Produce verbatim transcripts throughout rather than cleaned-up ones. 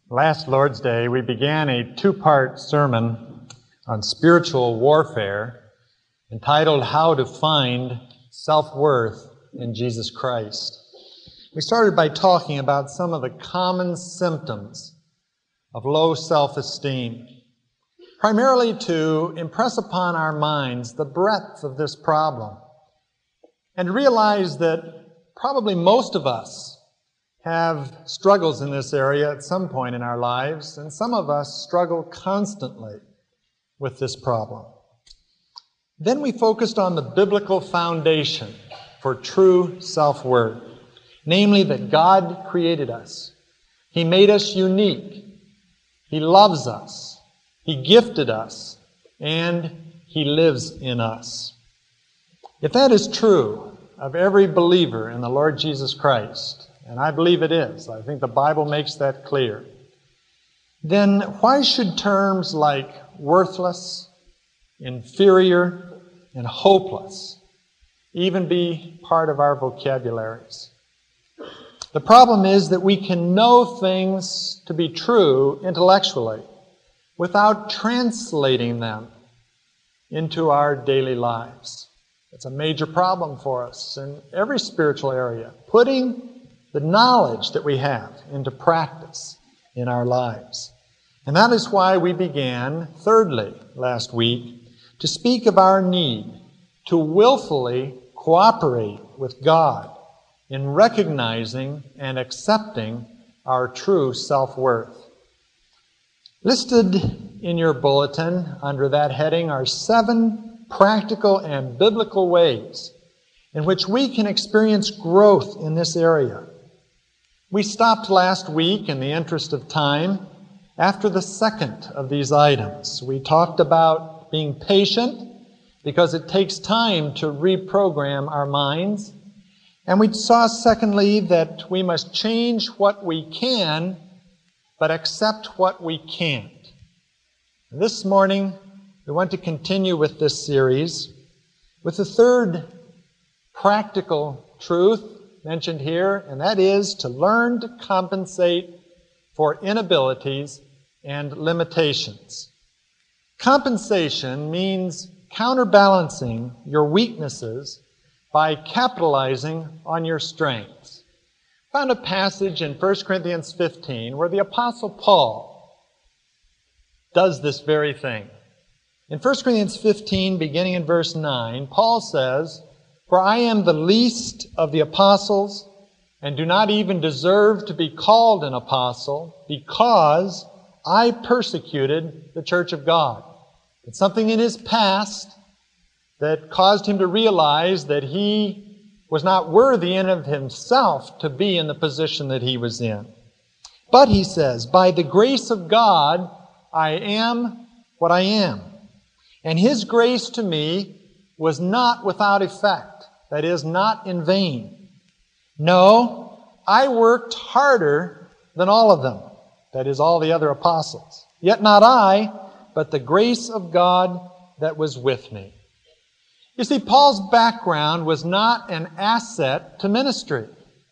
Last Lord's Day, we began a two-part sermon on spiritual warfare entitled How to Find Self-Worth in Jesus Christ. We started by talking about some of the common symptoms of low self-esteem, primarily to impress upon our minds the breadth of this problem and realize that probably most of us have struggles in this area at some point in our lives, and some of us struggle constantly with this problem. Then we focused on the biblical foundation for true self-worth, namely that God created us. He made us unique. He loves us. He gifted us, and He lives in us. If that is true of every believer in the Lord Jesus Christ, and I believe it is, I think the Bible makes that clear, then why should terms like worthless, inferior, and hopeless even be part of our vocabularies? The problem is that we can know things to be true intellectually without translating them into our daily lives. It's a major problem for us in every spiritual area, putting the knowledge that we have into practice in our lives. And that is why we began, thirdly, last week, to speak of our need to willfully cooperate with God in recognizing and accepting our true self-worth. Listed in your bulletin under that heading are seven practical and biblical ways in which we can experience growth in this area. We stopped last week, in the interest of time, after the second of these items. We talked about being patient because it takes time to reprogram our minds. And we saw, secondly, that we must change what we can, but accept what we can't. And this morning, we want to continue with this series with the third practical truth mentioned here, and that is to learn to compensate for inabilities and limitations. Compensation means counterbalancing your weaknesses by capitalizing on your strengths. I found a passage in First Corinthians fifteen where the Apostle Paul does this very thing. In First Corinthians fifteen, beginning in verse nine, Paul says, "For I am the least of the apostles, and do not even deserve to be called an apostle, because I persecuted the church of God." It's something in his past that caused him to realize that he was not worthy in of himself to be in the position that he was in. But he says, "By the grace of God, I am what I am. And His grace to me was not without effect." That is, not in vain. "No, I worked harder than all of them." That is, all the other apostles. "Yet not I, but the grace of God that was with me." You see, Paul's background was not an asset to ministry.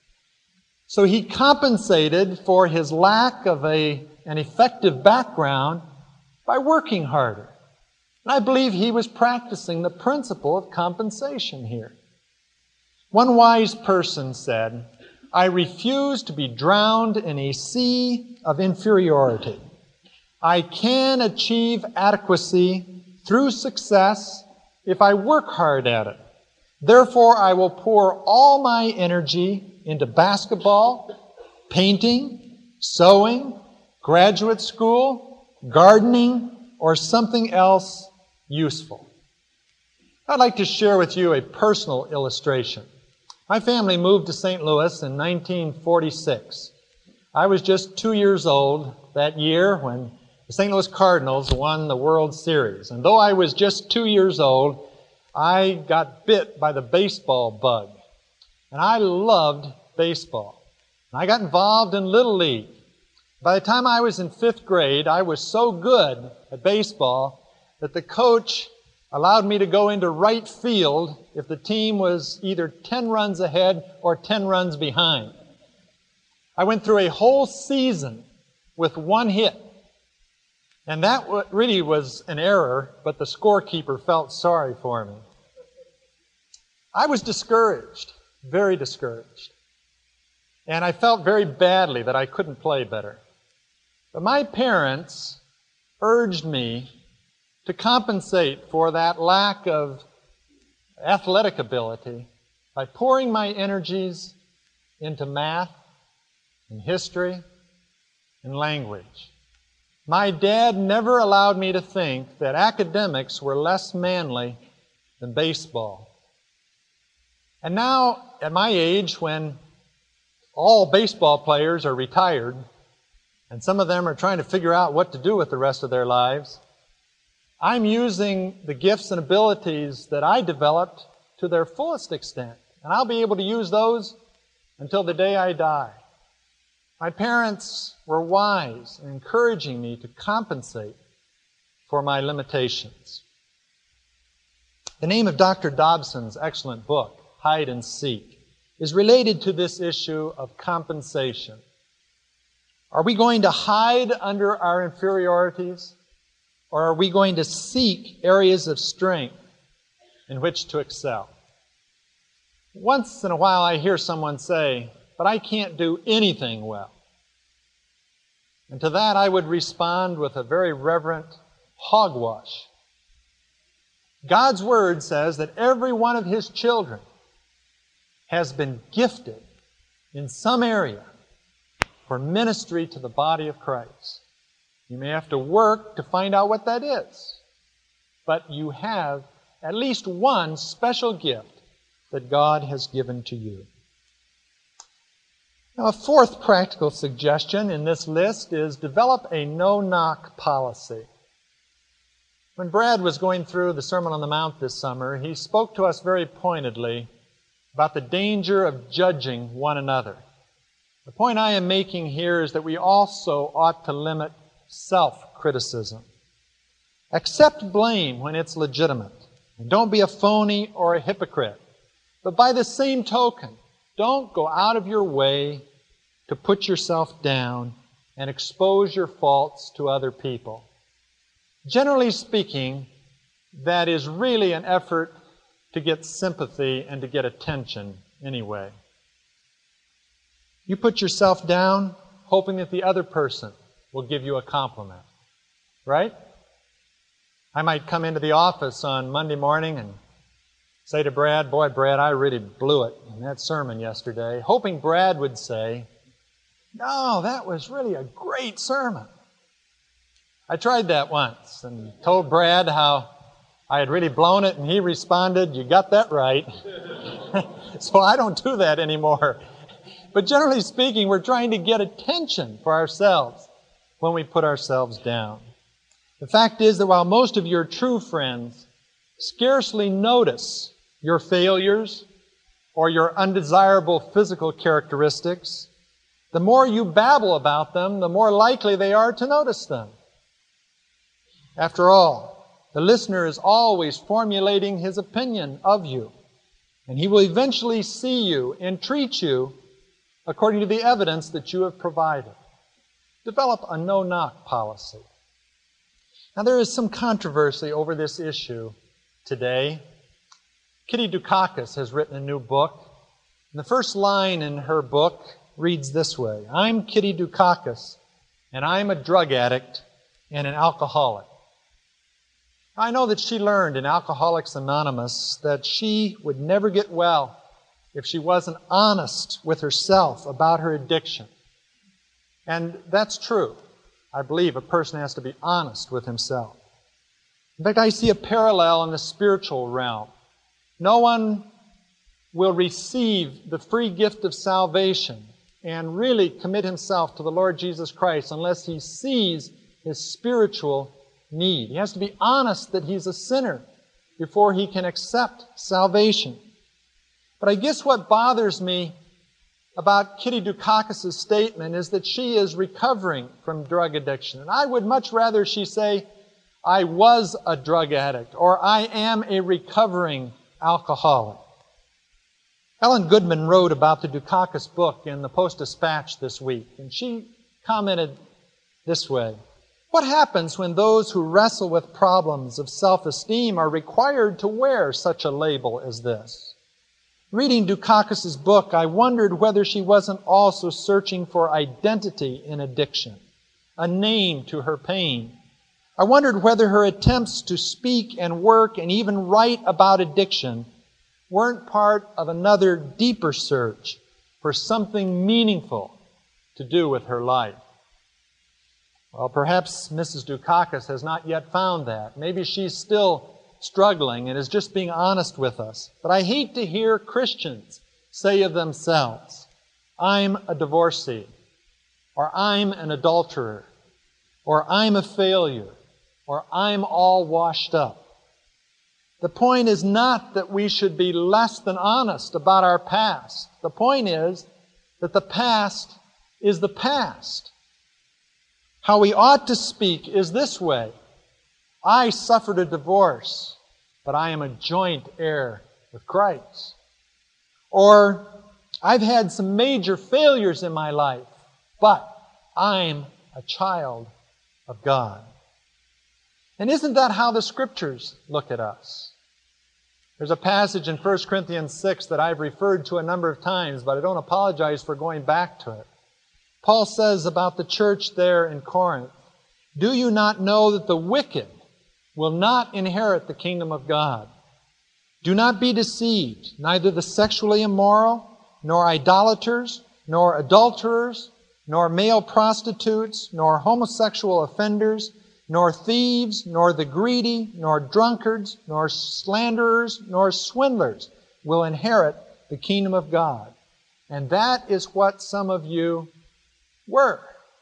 So he compensated for his lack of a, an effective background by working harder. And I believe he was practicing the principle of compensation here. One wise person said, "I refuse to be drowned in a sea of inferiority. I can achieve adequacy through success if I work hard at it. Therefore, I will pour all my energy into basketball, painting, sewing, graduate school, gardening, or something else useful." I'd like to share with you a personal illustration. My family moved to Saint Louis in nineteen forty-six. I was just two years old that year when the Saint Louis Cardinals won the World Series. And though I was just two years old, I got bit by the baseball bug. And I loved baseball. And I got involved in Little League. By the time I was in fifth grade, I was so good at baseball that the coach allowed me to go into right field if the team was either ten runs ahead or ten runs behind. I went through a whole season with one hit. And that really was an error, but the scorekeeper felt sorry for me. I was discouraged, very discouraged. And I felt very badly that I couldn't play better. But my parents urged me to compensate for that lack of athletic ability by pouring my energies into math and history and language. My dad never allowed me to think that academics were less manly than baseball. And now, at my age, when all baseball players are retired, and some of them are trying to figure out what to do with the rest of their lives, I'm using the gifts and abilities that I developed to their fullest extent. And I'll be able to use those until the day I die. My parents were wise in encouraging me to compensate for my limitations. The name of Doctor Dobson's excellent book, Hide and Seek, is related to this issue of compensation. Are we going to hide under our inferiorities, or are we going to seek areas of strength in which to excel? Once in a while I hear someone say, "But I can't do anything well." And to that I would respond with a very reverent hogwash. God's Word says that every one of His children has been gifted in some area for ministry to the body of Christ. You may have to work to find out what that is, but you have at least one special gift that God has given to you. Now, a fourth practical suggestion in this list is develop a no-knock policy. When Brad was going through the Sermon on the Mount this summer, he spoke to us very pointedly about the danger of judging one another. The point I am making here is that we also ought to limit self-criticism. Accept blame when it's legitimate. And don't be a phony or a hypocrite. But by the same token, don't go out of your way to put yourself down and expose your faults to other people. Generally speaking, that is really an effort to get sympathy and to get attention anyway. You put yourself down hoping that the other person will give you a compliment, right? I might come into the office on Monday morning and say to Brad, "Boy, Brad, I really blew it in that sermon yesterday," hoping Brad would say, "No, that was really a great sermon." I tried that once and told Brad how I had really blown it, and he responded, "You got that right." So I don't do that anymore. But generally speaking, we're trying to get attention for ourselves when we put ourselves down. The fact is that while most of your true friends scarcely notice your failures or your undesirable physical characteristics, the more you babble about them, the more likely they are to notice them. After all, the listener is always formulating his opinion of you, and he will eventually see you and treat you according to the evidence that you have provided. Develop a no-knock policy. Now, there is some controversy over this issue today. Kitty Dukakis has written a new book. And the first line in her book reads this way: "I'm Kitty Dukakis, and I'm a drug addict and an alcoholic." I know that she learned in Alcoholics Anonymous that she would never get well if she wasn't honest with herself about her addiction. And that's true. I believe a person has to be honest with himself. In fact, I see a parallel in the spiritual realm. No one will receive the free gift of salvation and really commit himself to the Lord Jesus Christ unless he sees his spiritual need. He has to be honest that he's a sinner before he can accept salvation. But I guess what bothers me about Kitty Dukakis' statement is that she is recovering from drug addiction. And I would much rather she say, "I was a drug addict," or "I am a recovering alcoholic." Ellen Goodman wrote about the Dukakis book in the Post-Dispatch this week, and she commented this way. What happens when those who wrestle with problems of self-esteem are required to wear such a label as this? Reading Dukakis' book, I wondered whether she wasn't also searching for identity in addiction, a name to her pain. I wondered whether her attempts to speak and work and even write about addiction weren't part of another deeper search for something meaningful to do with her life. Well, perhaps Missus Dukakis has not yet found that. Maybe she's still struggling and is just being honest with us. But I hate to hear Christians say of themselves, I'm a divorcee, or I'm an adulterer, or I'm a failure, or I'm all washed up. The point is not that we should be less than honest about our past. The point is that the past is the past. How we ought to speak is this way. I suffered a divorce, but I am a joint heir with Christ. Or, I've had some major failures in my life, but I'm a child of God. And isn't that how the Scriptures look at us? There's a passage in First Corinthians six that I've referred to a number of times, but I don't apologize for going back to it. Paul says about the church there in Corinth, do you not know that the wicked will not inherit the kingdom of God? Do not be deceived, neither the sexually immoral, nor idolaters, nor adulterers, nor male prostitutes, nor homosexual offenders, nor thieves, nor the greedy, nor drunkards, nor slanderers, nor swindlers will inherit the kingdom of God. And that is what some of you were.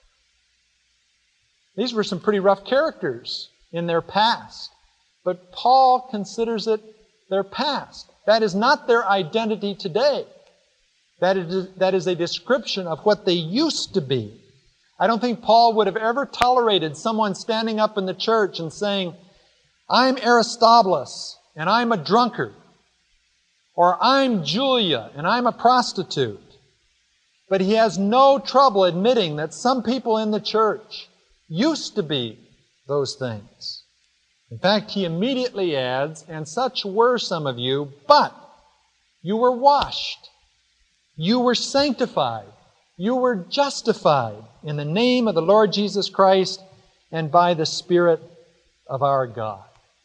These were some pretty rough characters in their past. But Paul considers it their past. That is not their identity today. That is, that is a description of what they used to be. I don't think Paul would have ever tolerated someone standing up in the church and saying, I'm Aristobulus, and I'm a drunkard. Or I'm Julia, and I'm a prostitute. But he has no trouble admitting that some people in the church used to be those things. In fact, he immediately adds, and such were some of you, but you were washed, you were sanctified, you were justified in the name of the Lord Jesus Christ and by the Spirit of our God.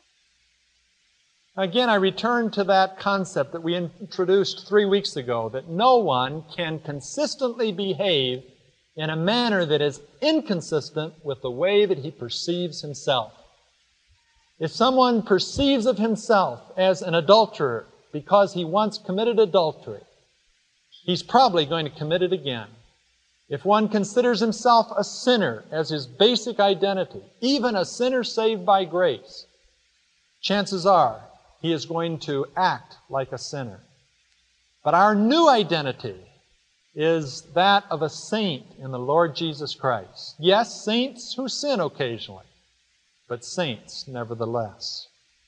Again, I return to that concept that we introduced three weeks ago, that no one can consistently behave in a manner that is inconsistent with the way that he perceives himself. If someone perceives of himself as an adulterer because he once committed adultery, he's probably going to commit it again. If one considers himself a sinner as his basic identity, even a sinner saved by grace, chances are he is going to act like a sinner. But our new identity is that of a saint in the Lord Jesus Christ. Yes, saints who sin occasionally, but saints nevertheless.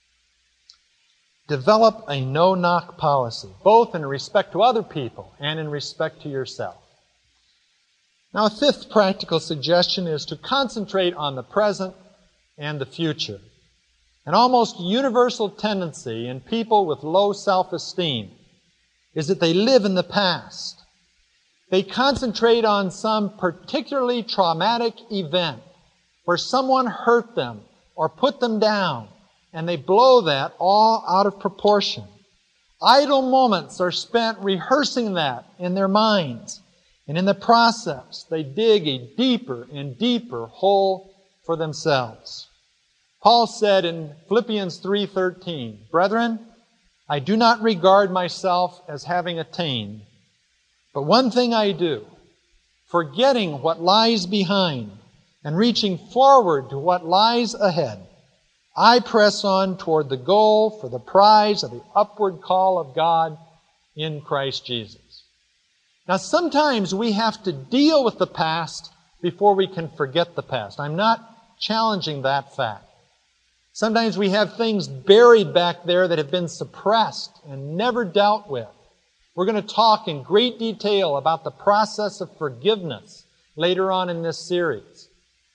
Develop a no-knock policy, both in respect to other people and in respect to yourself. Now, a fifth practical suggestion is to concentrate on the present and the future. An almost universal tendency in people with low self-esteem is that they live in the past. They concentrate on some particularly traumatic event where someone hurt them or put them down, and they blow that all out of proportion. Idle moments are spent rehearsing that in their minds, and in the process, they dig a deeper and deeper hole for themselves. Paul said in Philippians three thirteen, Brethren, I do not regard myself as having attained, but one thing I do, forgetting what lies behind and reaching forward to what lies ahead, I press on toward the goal for the prize of the upward call of God in Christ Jesus. Now, sometimes we have to deal with the past before we can forget the past. I'm not challenging that fact. Sometimes we have things buried back there that have been suppressed and never dealt with. We're going to talk in great detail about the process of forgiveness later on in this series.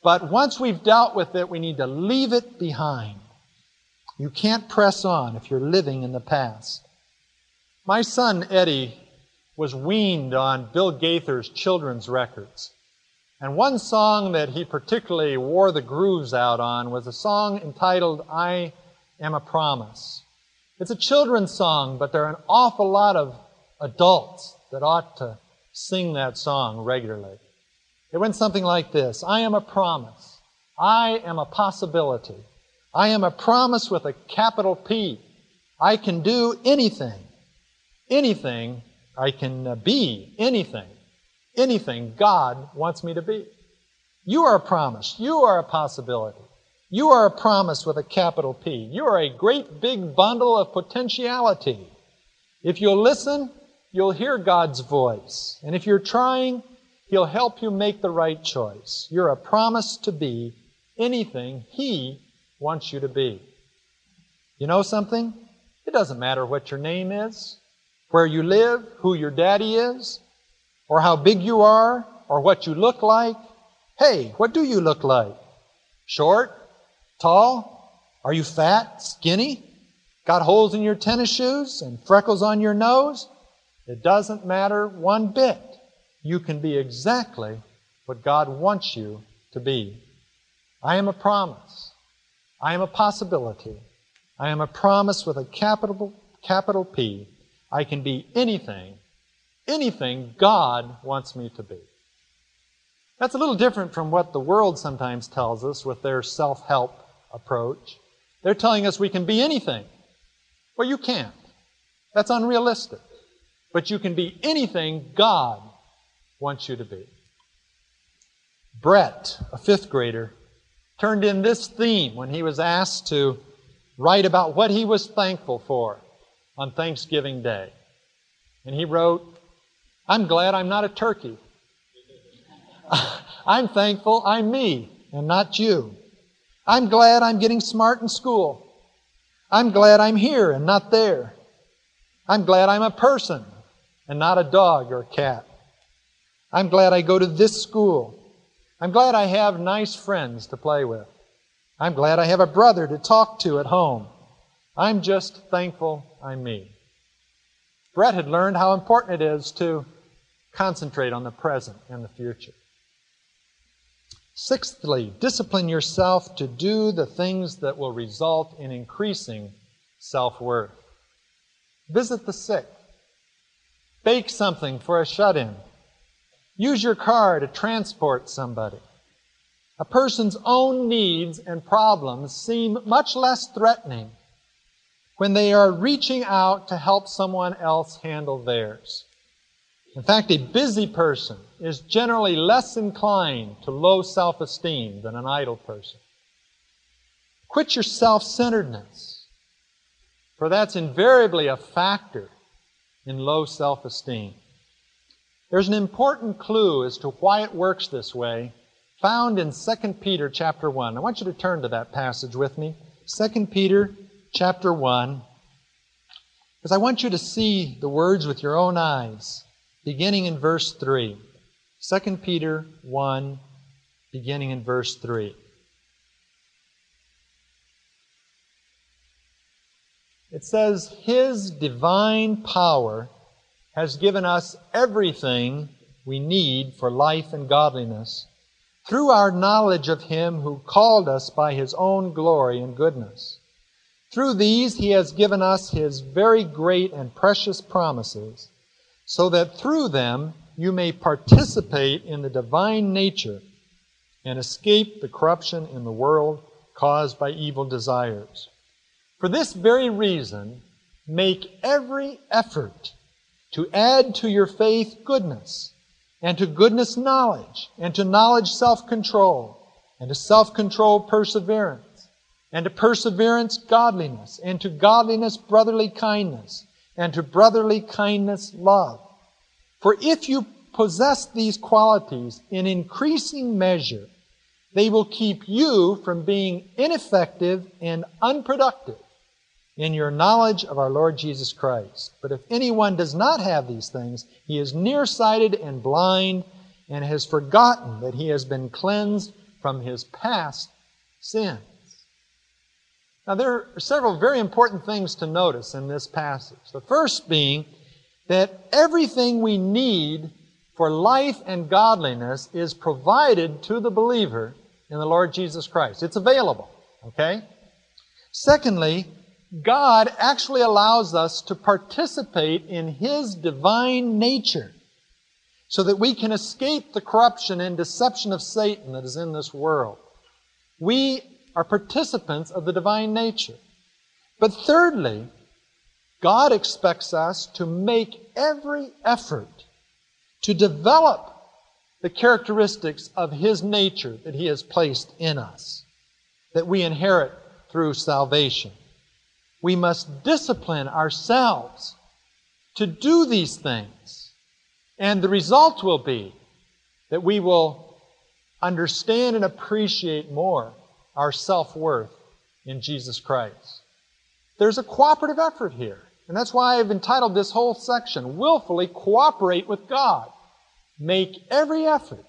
But once we've dealt with it, we need to leave it behind. You can't press on if you're living in the past. My son Eddie was weaned on Bill Gaither's children's records. And one song that he particularly wore the grooves out on was a song entitled, I Am a Promise. It's a children's song, but there are an awful lot of adults that ought to sing that song regularly. It went something like this. I am a promise. I am a possibility. I am a promise with a capital P. I can do anything. Anything I can be. Anything. Anything God wants me to be. You are a promise. You are a possibility. You are a promise with a capital P. You are a great big bundle of potentiality. If you'll listen, you'll hear God's voice. And if you're trying, He'll help you make the right choice. You're a promise to be anything He wants you to be. You know something? It doesn't matter what your name is, where you live, who your daddy is, or how big you are, or what you look like. Hey, what do you look like? Short? Tall? Are you fat? Skinny? Got holes in your tennis shoes and freckles on your nose? It doesn't matter one bit. You can be exactly what God wants you to be. I am a promise. I am a possibility. I am a promise with a capital, capital P. I can be anything, anything God wants me to be. That's a little different from what the world sometimes tells us with their self-help approach. They're telling us we can be anything. Well, you can't. That's unrealistic. But you can be anything God wants you to be. Brett, a fifth grader, turned in this theme when he was asked to write about what he was thankful for on Thanksgiving Day. And he wrote, I'm glad I'm not a turkey. I'm thankful I'm me and not you. I'm glad I'm getting smart in school. I'm glad I'm here and not there. I'm glad I'm a person and not a dog or a cat. I'm glad I go to this school. I'm glad I have nice friends to play with. I'm glad I have a brother to talk to at home. I'm just thankful I'm me. Brett had learned how important it is to concentrate on the present and the future. Sixthly, discipline yourself to do the things that will result in increasing self-worth. Visit the sick. Bake something for a shut-in. Use your car to transport somebody. A person's own needs and problems seem much less threatening when they are reaching out to help someone else handle theirs. In fact, a busy person is generally less inclined to low self-esteem than an idle person. Quit your self-centeredness, for that's invariably a factor in low self-esteem. There's an important clue as to why it works this way found in Second Peter chapter one. I want you to turn to that passage with me. Second Peter chapter one. Because I want you to see the words with your own eyes, beginning in verse three. Second Peter one, beginning in verse three. It says, His divine power has given us everything we need for life and godliness through our knowledge of Him who called us by His own glory and goodness. Through these He has given us His very great and precious promises, so that through them you may participate in the divine nature and escape the corruption in the world caused by evil desires. For this very reason, make every effort to add to your faith goodness, and to goodness knowledge, and to knowledge self-control, and to self-control perseverance, and to perseverance godliness, and to godliness brotherly kindness, and to brotherly kindness love. For if you possess these qualities in increasing measure, they will keep you from being ineffective and unproductive in your knowledge of our Lord Jesus Christ. But if anyone does not have these things, he is nearsighted and blind, and has forgotten that he has been cleansed from his past sins. Now, there are several very important things to notice in this passage. The first being that everything we need for life and godliness is provided to the believer in the Lord Jesus Christ. It's available, okay? Secondly, God actually allows us to participate in His divine nature so that we can escape the corruption and deception of Satan that is in this world. We are participants of the divine nature. But thirdly, God expects us to make every effort to develop the characteristics of His nature that He has placed in us, that we inherit through salvation. We must discipline ourselves to do these things, and the result will be that we will understand and appreciate more our self-worth in Jesus Christ. There's a cooperative effort here, and that's why I've entitled this whole section, Willfully Cooperate with God. Make every effort.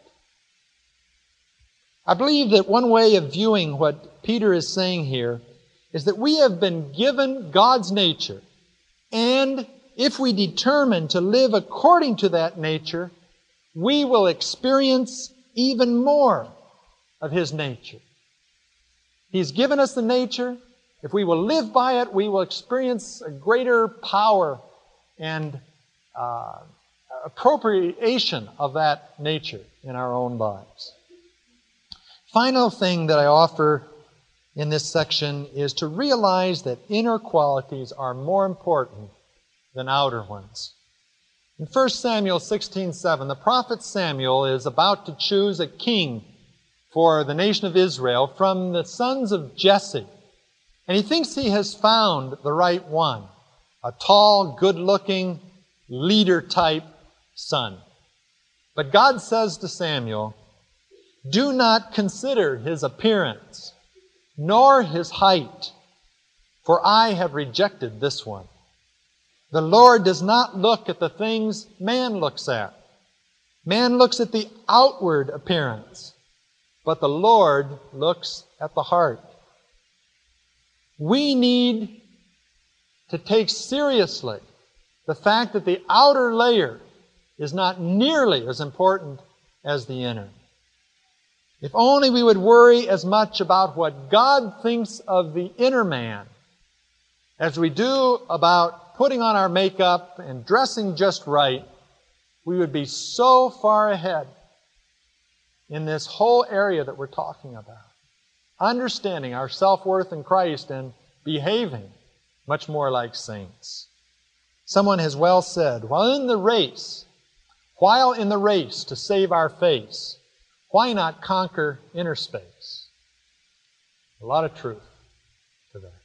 I believe that one way of viewing what Peter is saying here is that we have been given God's nature, and if we determine to live according to that nature, we will experience even more of His nature. He's given us the nature. If we will live by it, we will experience a greater power and uh, appropriation of that nature in our own lives. Final thing that I offer in this section is to realize that inner qualities are more important than outer ones. In First Samuel sixteen seven, the prophet Samuel is about to choose a king for the nation of Israel from the sons of Jesse. And he thinks he has found the right one, a tall, good-looking, leader-type son. But God says to Samuel, "Do not consider his appearance, nor his height, for I have rejected this one. The Lord does not look at the things man looks at. Man looks at the outward appearance, but the Lord looks at the heart." We need to take seriously the fact that the outer layer is not nearly as important as the inner. If only we would worry as much about what God thinks of the inner man as we do about putting on our makeup and dressing just right, we would be so far ahead in this whole area that we're talking about. Understanding our self-worth in Christ and behaving much more like saints. Someone has well said, while in the race, while in the race to save our face, why not conquer inner space? A lot of truth to that.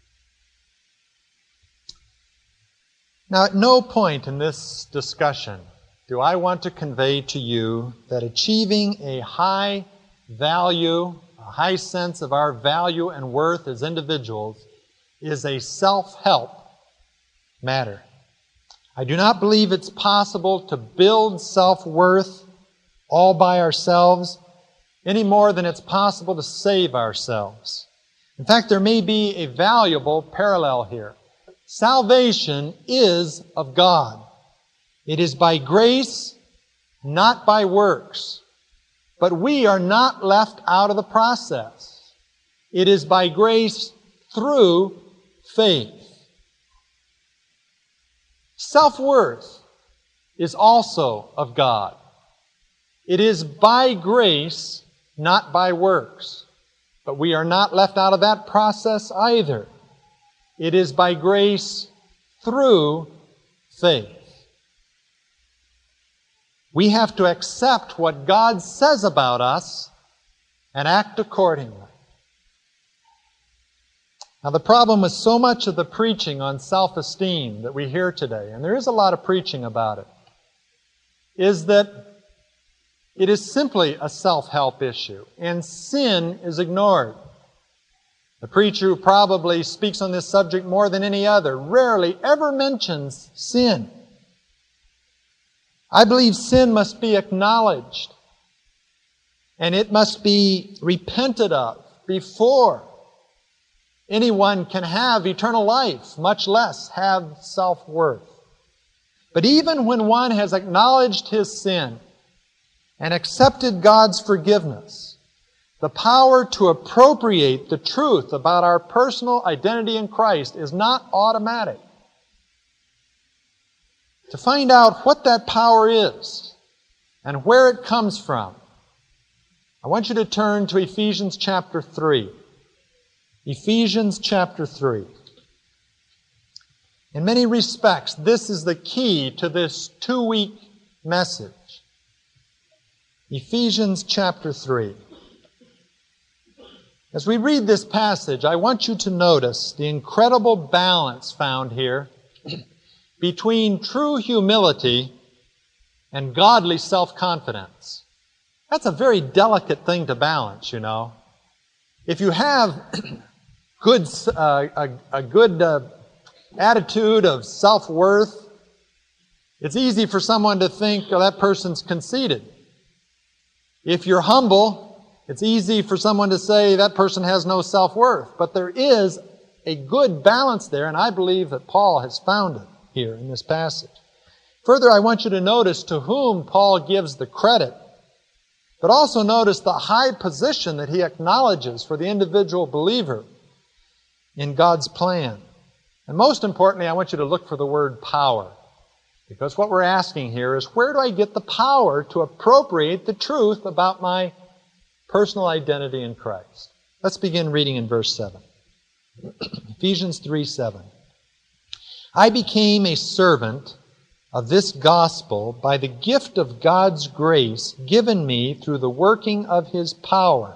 Now, at no point in this discussion do I want to convey to you that achieving a high value, a high sense of our value and worth as individuals is a self-help matter. I do not believe it's possible to build self-worth all by ourselves any more than it's possible to save ourselves. In fact, there may be a valuable parallel here. Salvation is of God. It is by grace, not by works. But we are not left out of the process. It is by grace through faith. Self-worth is also of God. It is by grace, not by works. But we are not left out of that process either. It is by grace through faith. We have to accept what God says about us and act accordingly. Now, the problem with so much of the preaching on self-esteem that we hear today, and there is a lot of preaching about it, is that it is simply a self-help issue, and sin is ignored. The preacher who probably speaks on this subject more than any other rarely ever mentions sin. I believe sin must be acknowledged. And it must be repented of before anyone can have eternal life, much less have self-worth. But even when one has acknowledged his sin and accepted God's forgiveness, the power to appropriate the truth about our personal identity in Christ is not automatic. To find out what that power is and where it comes from, I want you to turn to Ephesians chapter three. Ephesians chapter three. In many respects, this is the key to this two-week message. Ephesians chapter three. As we read this passage, I want you to notice the incredible balance found here between true humility and godly self-confidence. That's a very delicate thing to balance, you know. If you have good, uh, a, a good uh, attitude of self-worth, it's easy for someone to think, oh, that person's conceited. If you're humble, it's easy for someone to say that person has no self-worth. But there is a good balance there, and I believe that Paul has found it here in this passage. Further, I want you to notice to whom Paul gives the credit, but also notice the high position that he acknowledges for the individual believer in God's plan. And most importantly, I want you to look for the word power. Because what we're asking here is, where do I get the power to appropriate the truth about my personal identity in Christ? Let's begin reading in verse seven. Ephesians three seven. I became a servant of this gospel by the gift of God's grace given me through the working of His power.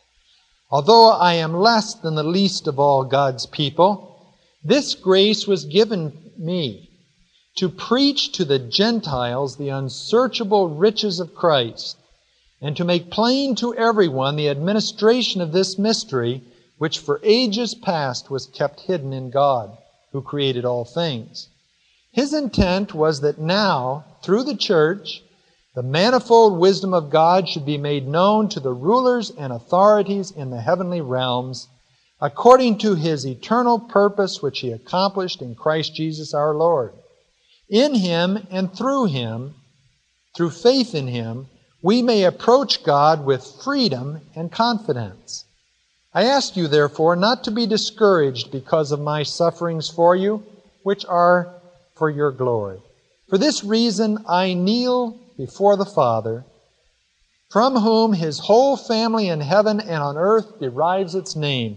Although I am less than the least of all God's people, this grace was given me to preach to the Gentiles the unsearchable riches of Christ, and to make plain to everyone the administration of this mystery, which for ages past was kept hidden in God, who created all things. His intent was that now, through the church, the manifold wisdom of God should be made known to the rulers and authorities in the heavenly realms, according to His eternal purpose which He accomplished in Christ Jesus our Lord. In Him and through Him, through faith in Him, we may approach God with freedom and confidence. I ask you, therefore, not to be discouraged because of my sufferings for you, which are for your glory. For this reason I kneel before the Father, from whom His whole family in heaven and on earth derives its name.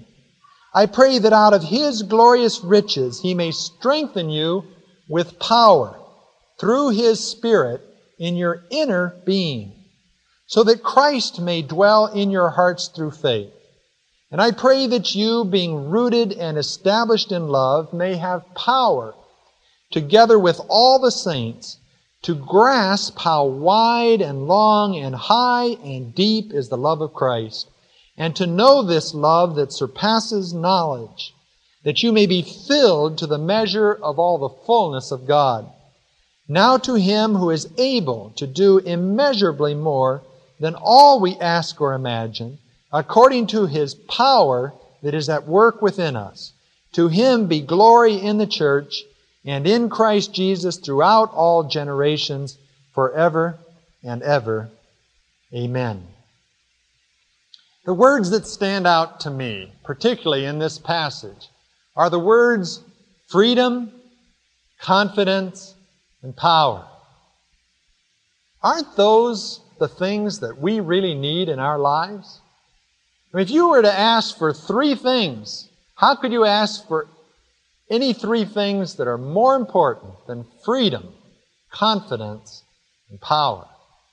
I pray that out of His glorious riches He may strengthen you with power through His Spirit in your inner being, so that Christ may dwell in your hearts through faith. And I pray that you, being rooted and established in love, may have power, together with all the saints, to grasp how wide and long and high and deep is the love of Christ, and to know this love that surpasses knowledge, that you may be filled to the measure of all the fullness of God. Now to Him who is able to do immeasurably more than all we ask or imagine, according to His power that is at work within us. To Him be glory in the church and in Christ Jesus throughout all generations, forever and ever. Amen. The words that stand out to me, particularly in this passage, are the words freedom, confidence, and power. Aren't those the things that we really need in our lives? I mean, if you were to ask for three things, how could you ask for any three things that are more important than freedom, confidence, and power?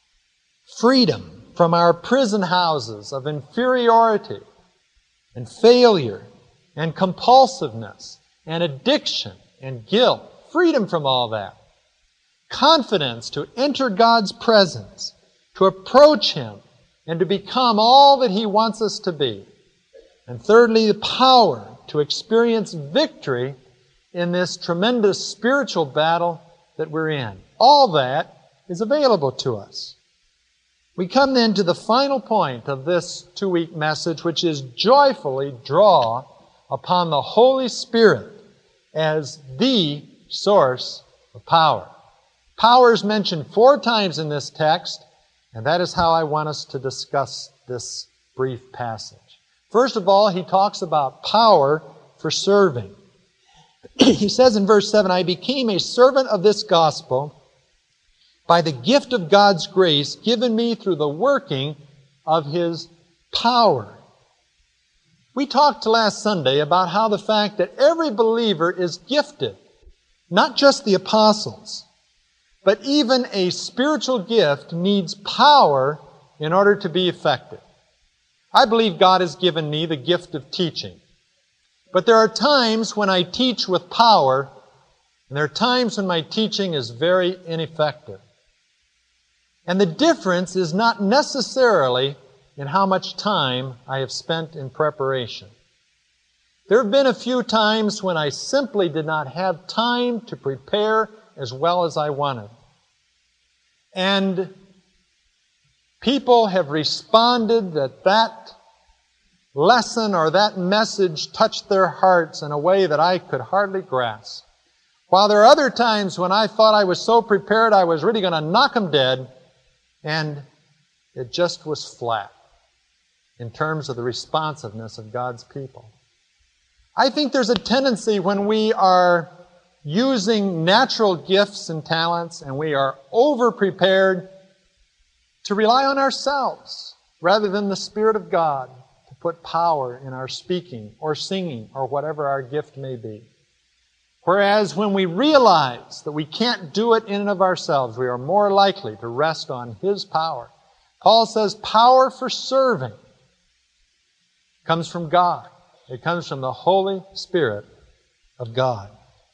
Freedom from our prison houses of inferiority and failure and compulsiveness and addiction and guilt. Freedom from all that. Confidence to enter God's presence, to approach Him, and to become all that He wants us to be. And thirdly, the power to experience victory in this tremendous spiritual battle that we're in. All that is available to us. We come then to the final point of this two-week message, which is joyfully draw upon the Holy Spirit as the source of power. Power is mentioned four times in this text, and that is how I want us to discuss this brief passage. First of all, he talks about power for serving. He says in verse seven, I became a servant of this gospel by the gift of God's grace given me through the working of His power. We talked last Sunday about how the fact that every believer is gifted, not just the apostles, but even a spiritual gift needs power in order to be effective. I believe God has given me the gift of teaching. But there are times when I teach with power, and there are times when my teaching is very ineffective. And the difference is not necessarily in how much time I have spent in preparation. There have been a few times when I simply did not have time to prepare as well as I wanted. And people have responded that that lesson or that message touched their hearts in a way that I could hardly grasp. While there are other times when I thought I was so prepared I was really going to knock them dead, and it just was flat in terms of the responsiveness of God's people. I think there's a tendency when we are using natural gifts and talents and we are over-prepared to rely on ourselves rather than the Spirit of God to put power in our speaking or singing or whatever our gift may be. Whereas when we realize that we can't do it in and of ourselves, we are more likely to rest on His power. Paul says power for serving comes from God. It comes from the Holy Spirit of God.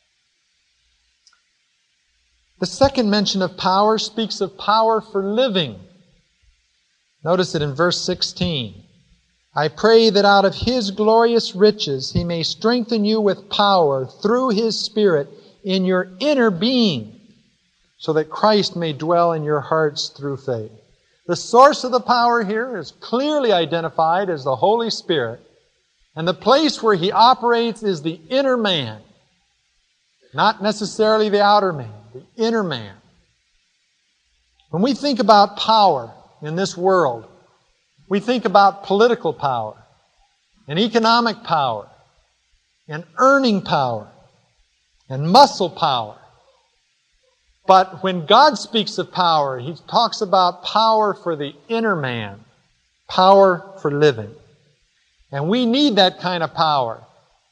The second mention of power speaks of power for living. Notice it in verse sixteen. I pray that out of His glorious riches He may strengthen you with power through His Spirit in your inner being, so that Christ may dwell in your hearts through faith. The source of the power here is clearly identified as the Holy Spirit, and the place where He operates is the inner man, not necessarily the outer man, the inner man. When we think about power in this world, we think about political power and economic power and earning power and muscle power. But when God speaks of power, He talks about power for the inner man, power for living. And we need that kind of power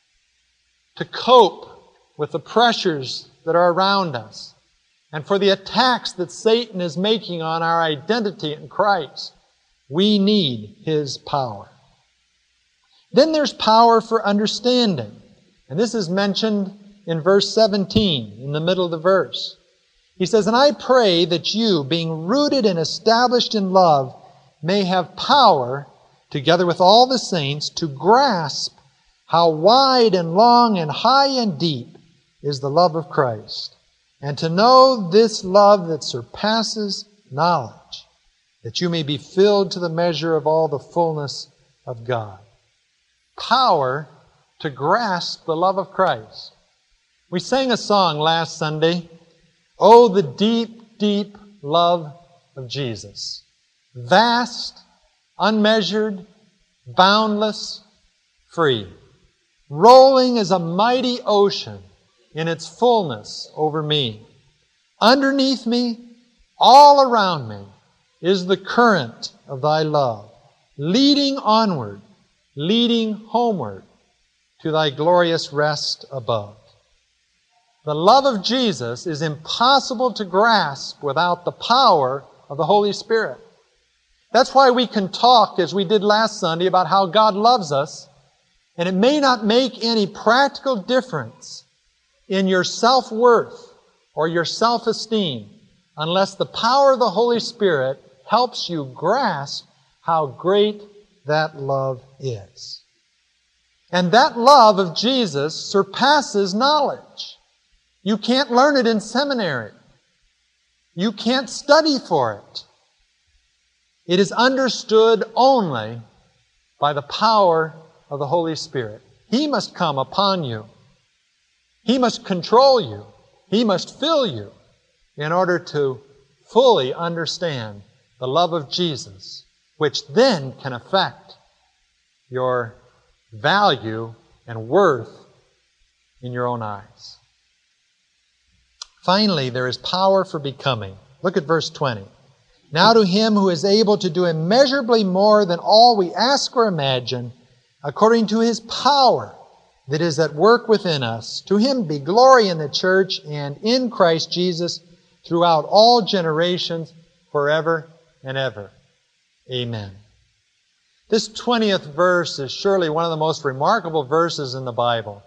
to cope with the pressures that are around us and for the attacks that Satan is making on our identity in Christ. We need His power. Then there's power for understanding. And this is mentioned in verse seventeen, in the middle of the verse. He says, and I pray that you, being rooted and established in love, may have power, together with all the saints, to grasp how wide and long and high and deep is the love of Christ, and to know this love that surpasses knowledge, that you may be filled to the measure of all the fullness of God. Power to grasp the love of Christ. We sang a song last Sunday, Oh, the deep, deep love of Jesus. Vast, unmeasured, boundless, free. Rolling as a mighty ocean in its fullness over me. Underneath me, all around me, is the current of Thy love, leading onward, leading homeward to Thy glorious rest above. The love of Jesus is impossible to grasp without the power of the Holy Spirit. That's why we can talk, as we did last Sunday, about how God loves us, and it may not make any practical difference in your self-worth or your self-esteem unless the power of the Holy Spirit helps you grasp how great that love is. And that love of Jesus surpasses knowledge. You can't learn it in seminary. You can't study for it. It is understood only by the power of the Holy Spirit. He must come upon you. He must control you. He must fill you in order to fully understand the love of Jesus, which then can affect your value and worth in your own eyes. Finally, there is power for becoming. Look at verse twenty. Now to Him who is able to do immeasurably more than all we ask or imagine, according to His power that is at work within us, to Him be glory in the church and in Christ Jesus throughout all generations, forever and ever. Amen. This twentieth verse is surely one of the most remarkable verses in the Bible.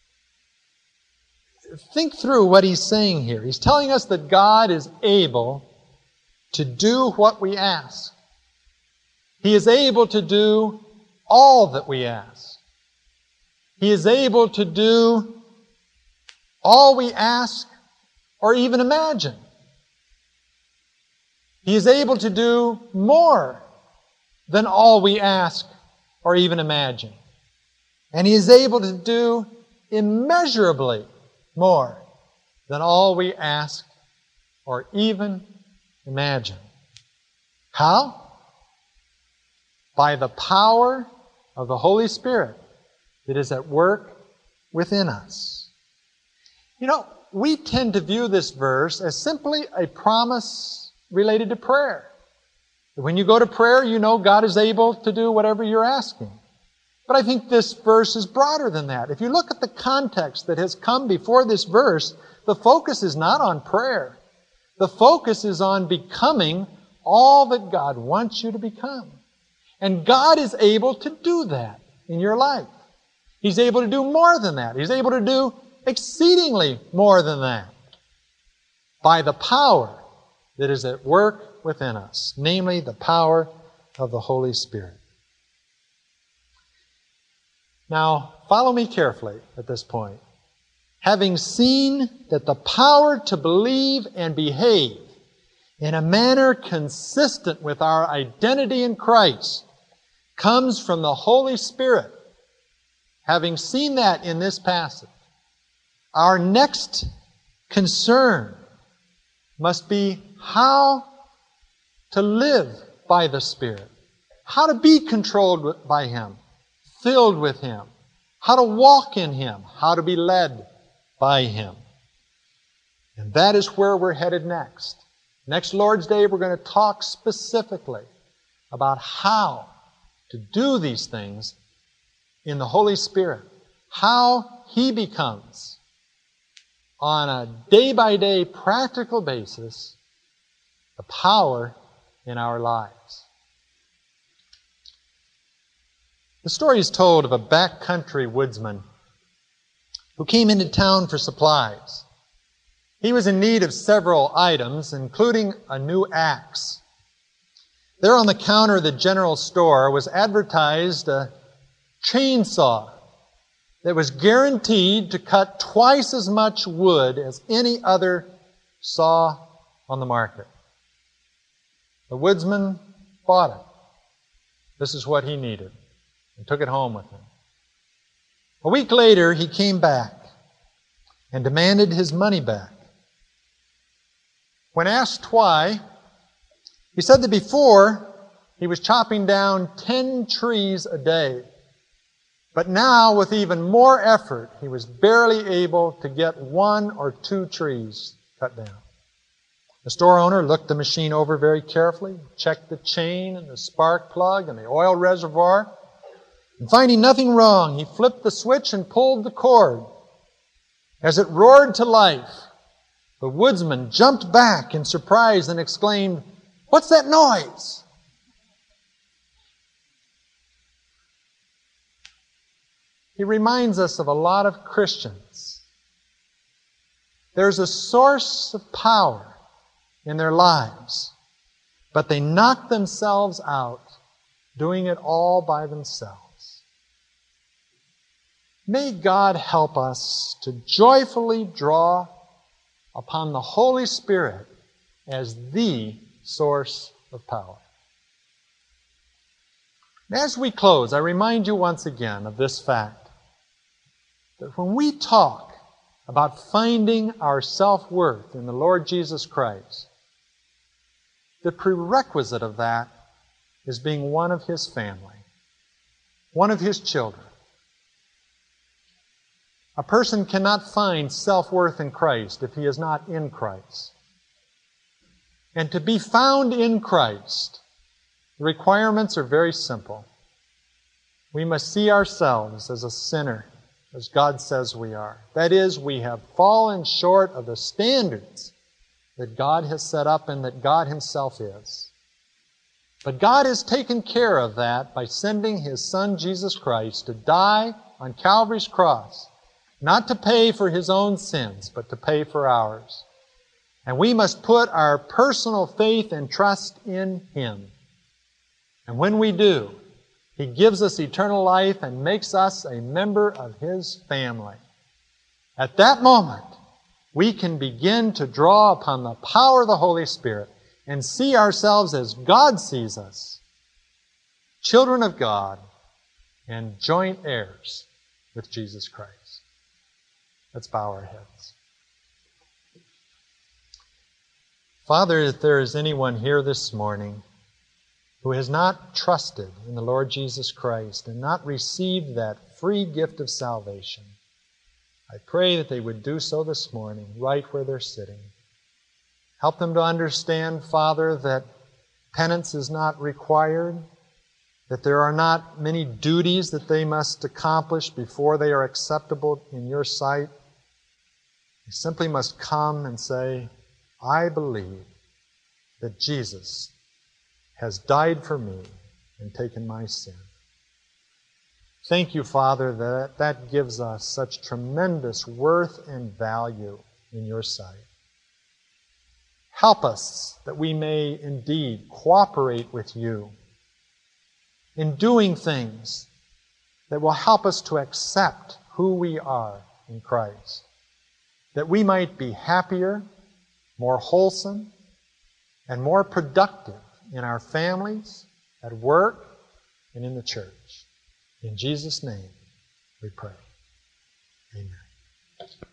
Think through what he's saying here. He's telling us that God is able to do what we ask. He is able to do all that we ask. He is able to do all we ask or even imagine. He is able to do more than all we ask or even imagine. And He is able to do immeasurably more than all we ask or even imagine. How? By the power of the Holy Spirit that is at work within us. You know, we tend to view this verse as simply a promise related to prayer. When you go to prayer, you know God is able to do whatever you're asking. But I think this verse is broader than that. If you look at the context that has come before this verse, the focus is not on prayer. The focus is on becoming all that God wants you to become. And God is able to do that in your life. He's able to do more than that. He's able to do exceedingly more than that by the power that is at work within us, namely the power of the Holy Spirit. Now, follow me carefully at this point. Having seen that the power to believe and behave in a manner consistent with our identity in Christ comes from the Holy Spirit, having seen that in this passage, our next concern must be how to live by the Spirit, how to be controlled by Him, filled with Him, how to walk in Him, how to be led by Him. And that is where we're headed next. Next Lord's Day, we're going to talk specifically about how to do these things in the Holy Spirit, how He becomes, on a day-by-day practical basis, the power in our lives. The story is told of a backcountry woodsman who came into town for supplies. He was in need of several items, including a new axe. There on the counter of the general store was advertised a chainsaw that was guaranteed to cut twice as much wood as any other saw on the market. The woodsman bought it. This is what he needed, and took it home with him. A week later, he came back and demanded his money back. When asked why, he said that before he was chopping down ten trees a day. But now, with even more effort, he was barely able to get one or two trees cut down. The store owner looked the machine over very carefully, checked the chain and the spark plug and the oil reservoir, and finding nothing wrong, he flipped the switch and pulled the cord. As it roared to life, the woodsman jumped back in surprise and exclaimed, "What's that noise?" He reminds us of a lot of Christians. There's a source of power in their lives, but they knock themselves out doing it all by themselves. May God help us to joyfully draw upon the Holy Spirit as the source of power. And as we close, I remind you once again of this fact, that when we talk about finding our self-worth in the Lord Jesus Christ, the prerequisite of that is being one of His family, one of His children. A person cannot find self-worth in Christ if he is not in Christ. And to be found in Christ, the requirements are very simple. We must see ourselves as a sinner, as God says we are. That is, we have fallen short of the standards that God has set up and that God Himself is. But God has taken care of that by sending His Son, Jesus Christ, to die on Calvary's cross, not to pay for His own sins, but to pay for ours. And we must put our personal faith and trust in Him. And when we do, He gives us eternal life and makes us a member of His family. At that moment, we can begin to draw upon the power of the Holy Spirit and see ourselves as God sees us, children of God and joint heirs with Jesus Christ. Let's bow our heads. Father, if there is anyone here this morning who has not trusted in the Lord Jesus Christ and not received that free gift of salvation, I pray that they would do so this morning, right where they're sitting. Help them to understand, Father, that penance is not required, that there are not many duties that they must accomplish before they are acceptable in Your sight. They simply must come and say, I believe that Jesus has died for me and taken my sin. Thank You, Father, that that gives us such tremendous worth and value in Your sight. Help us that we may indeed cooperate with You in doing things that will help us to accept who we are in Christ, that we might be happier, more wholesome, and more productive in our families, at work, and in the church. In Jesus' name we pray. Amen.